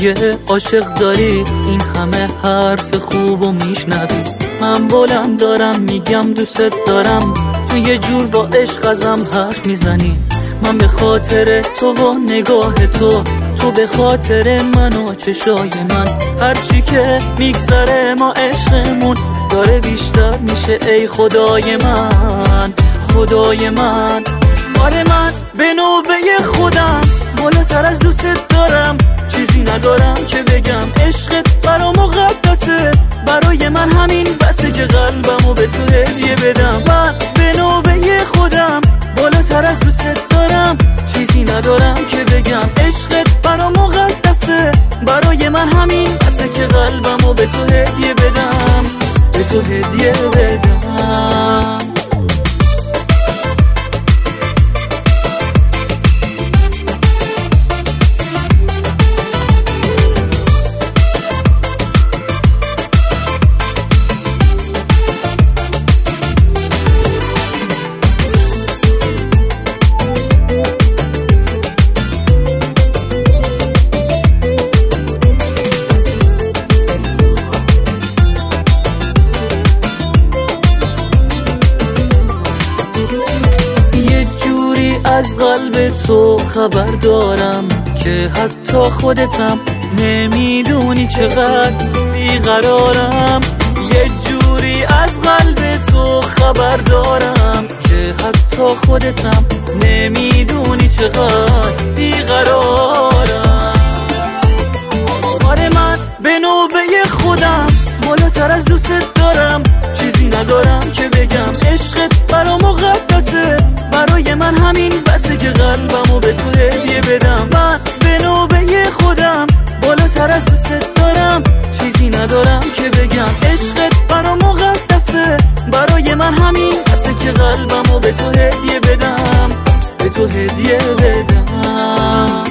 یه عاشق داری، این همه حرف خوب و میشنوی. من بلند دارم میگم دوست دارم، تو یه جور با عشق ازم حرف میزنی. من به خاطر تو و نگاه تو به خاطر من و چشای من. هرچی که میگذره ما عشقمون داره بیشتر میشه ای خدای من، خدای من. آره من به نوبه خودم بالاتر از دوست دارم، چیزی ندارم که بگم. عشقت برام مقدسه، برای من همین بسه که قلبمو به تو هدیه بدم. من به نوبه خودم بالاتر از دوست دارم، چیزی ندارم که بگم. عشقت برام مقدسه، برای من همین بسه که قلبمو به تو هدیه بدم، به تو هدیه بدم. از قلب تو خبر دارم که حتی خودتم نمیدونی چقدر بیقرارم. یه جوری از قلب تو خبر دارم که حتی خودتم نمیدونی چقدر بیقرارم. آره من به نوبه خودم بالاتر از دوست دارم، چیزی ندارم که بگم. عشقت برام مقدسه، برای من همین بسه که قلبمو به تو هدیه بدم. من به نوبه خودم بالاتر از دوست دارم، چیزی ندارم که بگم. عشقت برام مقدسه، برای من همین بسه که قلبمو به تو هدیه بدم، به تو هدیه بدم.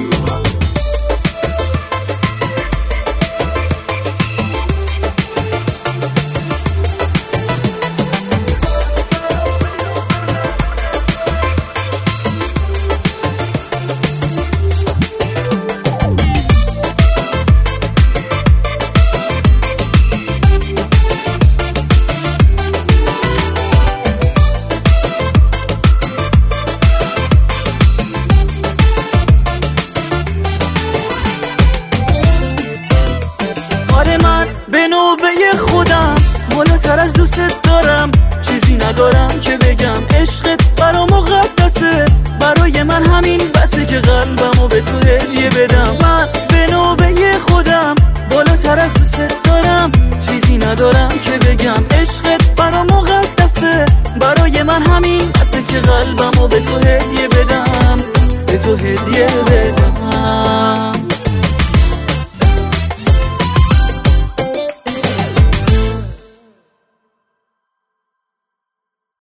به نوبه خودم بالاتر از دوست دارم، چیزی ندارم که بگم. عشقت برام مقدسه، برای من همین بسه که قلبمو به تو هدیه بدم. من به نوبه خودم بالاتر از دوست دارم، چیزی ندارم که بگم. عشقت برام مقدسه، برای من همین بسه که قلبمو به تو هدیه بدم، به تو هدیه بدم.